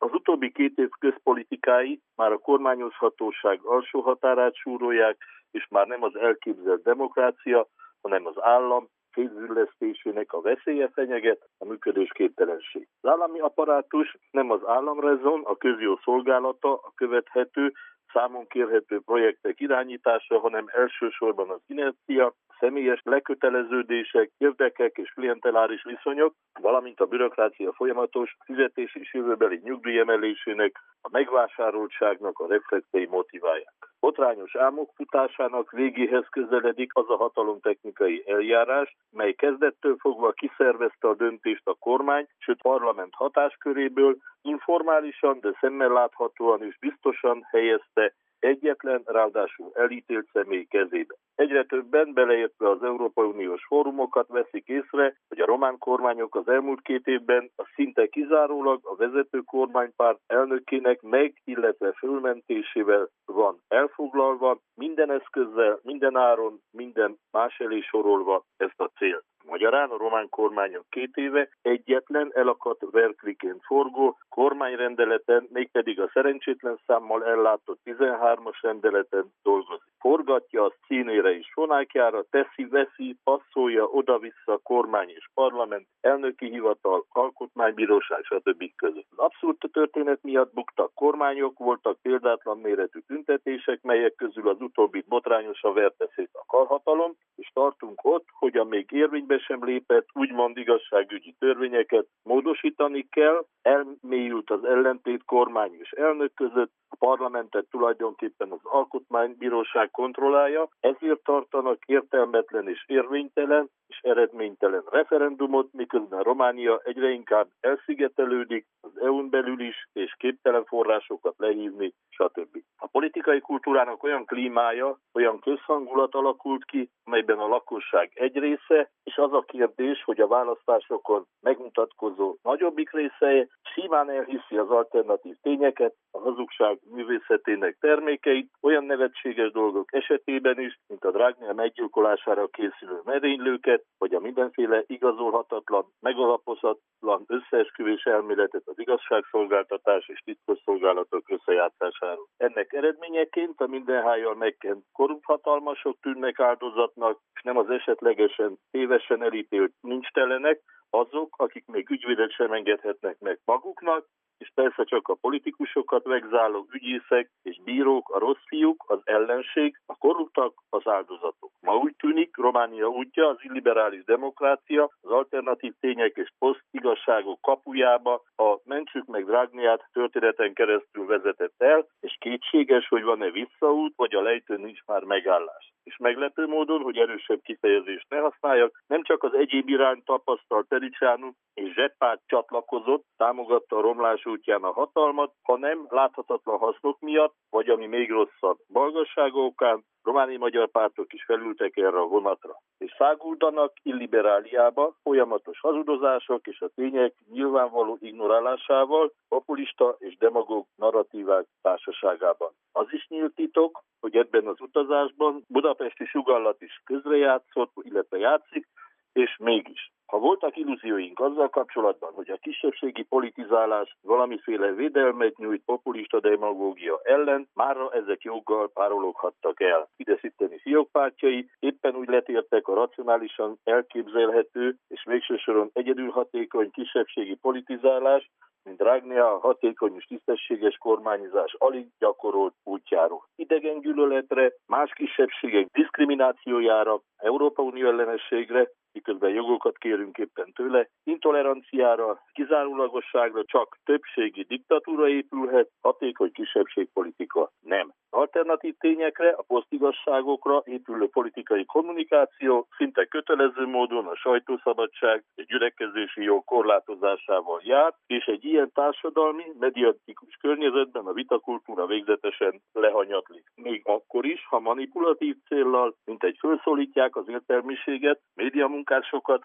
Az utóbbi 2 év közpolitikái már a kormányozhatóság alsó határát súrolják, és már nem az elképzelt demokrácia, hanem az állam szétzüllesztésének a veszélye fenyeget, a működésképtelenség. Az állami apparátus nem az államrezon, a közjó szolgálata, a követhető, számon kérhető projektek irányítása, hanem elsősorban az inercia, személyes leköteleződések, érdekek és klienteláris viszonyok, valamint a bürokrácia folyamatos fizetés és jövőbeli nyugdíjemelésének, a megvásároltságnak a reflektei motiválják. Botrányos álmok futásának végéhez közeledik az a hatalomtechnikai eljárás, mely kezdettől fogva kiszervezte a döntést a kormány, sőt parlament hatásköréből, informálisan, de szemmel láthatóan és biztosan helyezte egyetlen, ráadásul elítélt személy kezébe. Egyre többen, beleértve az Európai Uniós fórumokat veszik észre, hogy a román kormányok az elmúlt 2 évben a szinte kizárólag a vezető kormánypárt elnökének illetve fölmentésével van elfoglalva, minden eszközzel, minden áron, minden más elé sorolva ezt a célt. Magyarán a román kormányok 2 éve egyetlen elakadt verkliként forgó kormányrendeleten, mégpedig a szerencsétlen számmal ellátott 13-as rendeleten dolgozik. Forgatja a színére és fonákjára, teszi-veszi, passzolja oda-vissza kormány és parlament, elnöki hivatal, alkotmánybíróság, stb. Között. Az abszurd történet miatt buktak kormányok, voltak példátlan méretű tüntetések, melyek közül az utóbbit botrányosan verte szét a karhatalom, és tartunk ott, hogy a még érvénybe sem lépett, úgymond igazságügyi törvényeket módosítani kell, elmélyült az ellentét kormány és elnök között, a parlamentet tulajdonképpen az alkotmánybíróság kontrollálja, ezért tartanak értelmetlen és érvénytelen és eredménytelen referendumot, miközben Románia egyre inkább elszigetelődik az EU-n belül is, és képtelen forrásokat lehívni, stb. A politikai kultúrának olyan klímája, olyan közhangulat alakult ki, amelyben a lakosság egy része, és az a kérdés, hogy a választásokon megmutatkozó nagyobbik része simán elhiszi az alternatív tényeket, a hazugság művészetének termékeit, olyan nevetséges dolgok esetében is, mint a Dragnea meggyilkolására készülő merénylőket, vagy a mindenféle igazolhatatlan, megalapozatlan összeesküvés elméletet az igazságszolgáltatás és titkosszolgálatok összejátszásáról. Ennek eredményeként a mindenhájjal megkent korrupt hatalmasok tűnnek áldozatnak, és nem az esetlegesen tévesen elítélt nincstelenek, azok, akik még ügyvédet sem engedhetnek meg maguknak, és persze csak a politikusokat vegzáló ügyészek és bírók, a rossz fiúk, az ellenség, a korruptak, az áldozatok. Ma úgy tűnik, Románia útja, az illiberális demokrácia, az alternatív tények és posztigazságok kapujába a mentsük meg Dragneát történeten keresztül vezetett el, és kétséges, hogy van-e visszaút, vagy a lejtőn nincs már megállás. És meglepő módon, hogy erősebb kifejezést ne használjak, nem csak az egyéb irány tapasztalt Tericsánu és Zseppárt csatlakozott, támogatta a romlás útján a hatalmat, hanem láthatatlan hasznok miatt, vagy ami még rosszabb, balgassága okán, romániai magyar pártok is felültek erre a vonatra, és száguldanak illiberáliába folyamatos hazudozások és a tények nyilvánvaló ignorálásával, populista és demagóg narratívák társaságában. Az is nyílt titok, hogy ebben az utazásban budapesti sugallat is közrejátszott, illetve játszik, és mégis. Ha voltak illúzióink azzal kapcsolatban, hogy a kisebbségi politizálás valamiféle védelmet nyújt populista demagógia ellen, mára ezek joggal párologhattak el. Fidesz-itteni fiókpártjai éppen úgy letértek a racionálisan elképzelhető és végső soron egyedül hatékony kisebbségi politizálás, mint Dragnea a hatékony és tisztességes kormányzás alig gyakorolt útjáról. Idegen gyűlöletre, más kisebbségek diszkriminációjára, Európa Unió ellenességre, miközben jogokat kérünk éppen tőle, intoleranciára, kizárólagosságra csak többségi diktatúra épülhet, hatékony kisebbségpolitika nem. Alternatív tényekre, a posztigazságokra épülő politikai kommunikáció szinte kötelező módon a sajtószabadság és gyülekezési jog korlátozásával jár, és egy ilyen társadalmi, mediatikus környezetben a vitakultúra végzetesen lehanyatlik. Még akkor is, ha manipulatív céllal, mint egy felszólítják az értelmiséget, médiamunkásokat, hogy tessenek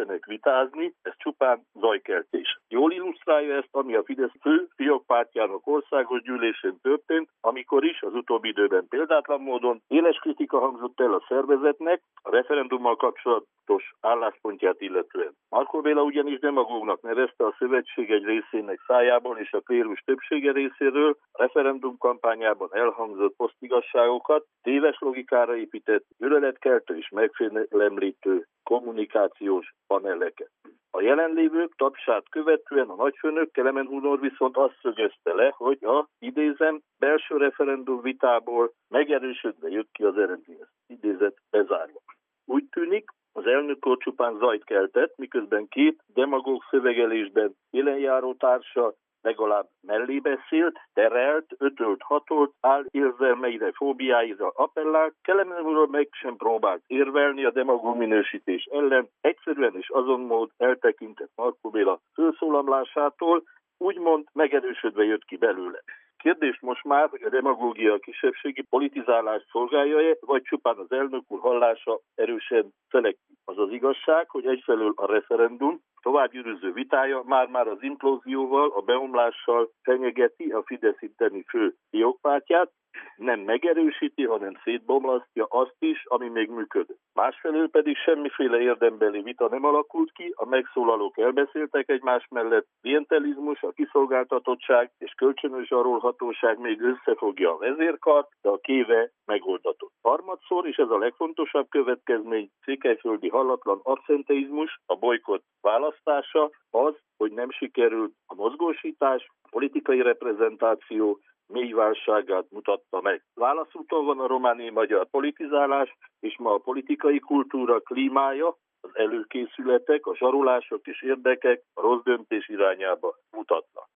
mehessenek vitázni, ez csupán zajkeltés. Jól illusztrálja ezt, ami a Fidesz fő fiókpártjának országos gyűlésén történt, amikor is az utóbbi időben példátlan módon éles kritika hangzott el a szervezetnek a referendummal kapcsolatos álláspontját illetően. Markó Béla ugyanis demagógnak nevezte a szövetség egy részének szájából és a klérus többsége részéről a referendum kampányában elhangzott posztigasságokat, téves logikára épített, gyűlöletkeltő és megfélemlítő kommunikációs paneleket. A jelenlévők tapsát követően a nagyfőnök Kelemen Hunor viszont azt szögezte le, hogy a, idézem, belső referendum vitából megerősödve jött ki az eredmény. Idézet bezárva. Úgy tűnik, az elnök úr csupán zajt keltett, miközben két demagóg szövegelésben jelenjáró társa legalább mellé beszélt, terelt, ötölt, hatolt, érzelmeire, fóbiáira appellált, Kelemen úr meg sem próbált érvelni a demagóg minősítés ellen, egyszerűen és azon mód eltekintett Markó Béla fölszólamlásától, úgymond megerősödve jött ki belőle. Kérdés most már, hogy a demagógia a kisebbségi politizálást szolgálja-e, vagy csupán az elnök úr hallása erősen szelektív. Az az igazság, hogy egyfelől a referendum továbbgyűrűző vitája már az implózióval, a beomlással fenyegeti a Fidesz itteni fő fiókpártját, nem megerősíti, hanem szétbomlasztja azt is, ami még működött. Másfelől pedig semmiféle érdembeli vita nem alakult ki, a megszólalók elbeszéltek egymás mellett, klientelizmus, a kiszolgáltatottság és kölcsönös zsarolhatóság még összefogja a vezérkart, de a kéve megoldatott. Harmadszor, és ez a legfontosabb következmény, székelyföldi hallatlan abszenteizmus, a bolykott választása az, hogy nem sikerült a mozgósítás, a politikai reprezentáció mély válságát mutatta meg. Válaszúton van a romániai magyar politizálás, és ma a politikai kultúra klímája, az előkészületek, a zsarolások és érdekek a rossz döntés irányába mutatnak.